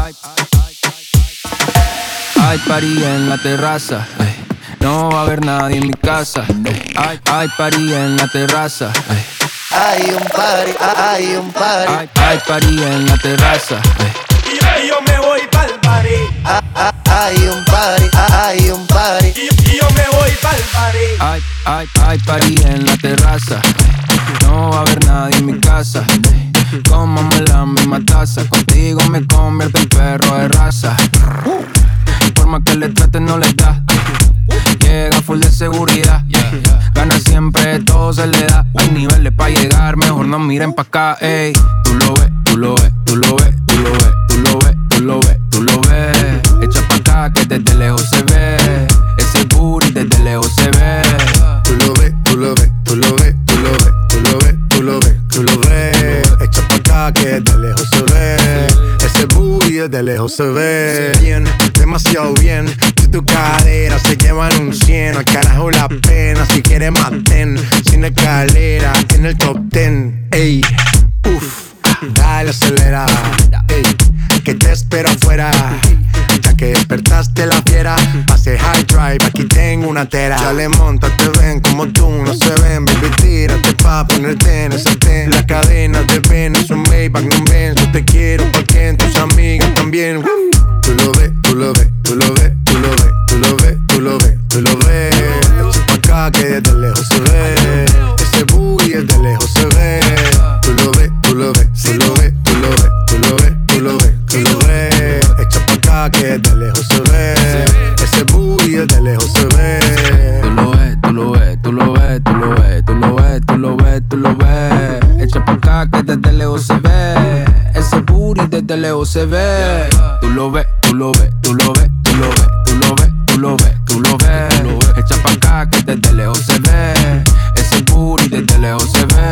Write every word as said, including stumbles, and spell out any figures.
Hay party en la terraza, ey. No va a haber nadie en mi casa, ey. Hay, hay party en la terraza, ey. Hay un party, hay un party. Hay, hay party en la terraza, ey. Y yo, y yo me voy pa'l party. Ah, ah, hay un party, hay un party. Y, y yo me voy pa'l party. Hay, hay, hay party en la terraza, ey. No va a haber nadie en mi casa, ey. Comamos la misma taza. Contigo me convierto en perro de raza. Por más que le trate no le da. Llega full de seguridad. Gana siempre, todo se le da. Hay niveles pa' llegar, mejor no miren pa' acá, ey. Tú lo ves, tú lo ves, tú lo ves, tú lo ves, tú lo ves, tú lo ves, tú lo ves. Echa pa' acá que desde lejos se ve. Ese booty desde lejos se ve. Tú lo ves, tú lo ves, tú lo ves, tú lo ves, tú lo ves, tú lo ves, tú lo ves. Echa pa' acá que desde lejos se ve. Ese booty desde lejos se ve. Bien, demasiado bien. Si tu cadera se llevan un cien, al carajo la pena. Si quieres maten, sin escalera, en el top ten. Ey, uff, dale acelera. Ey, que te espero afuera. Ya que despertaste la fiera, pase high drive, aquí tengo una tera. Ya le monta, te ven como tú no se ven. Baby, tírate pa' ponerte en ese ten. La cadena de Ben es un Maybach, no ven. Yo te quiero porque en tus amigas también. Tú lo ves, tú lo ves, tú lo ves, tú lo ves, tú lo ves, tú lo ves, tú lo ves. Echa pa' acá que desde lejos se ve. Ese booty desde lejos se ve. Tú lo ves, tú lo ves, tú lo ves, tú lo ves, tú lo ves, tú lo ves, tú lo ves. Echa pa' acá que desde lejos se ve. Ese booty desde lejos se ve. Tú lo ves, tú lo ves, tú lo ves, tú lo ves, tú lo ves, tú lo ves, tú lo ves. Echa pa' acá que desde lejos se ve. Ese booty desde lejos se ve. Tú lo ves, tú lo ves, tú lo ves, tú lo ves, tú lo ves, tú lo ves, tú lo ves. Echa pa' acá que desde lejos se ve. Ese booty desde lejos se ve.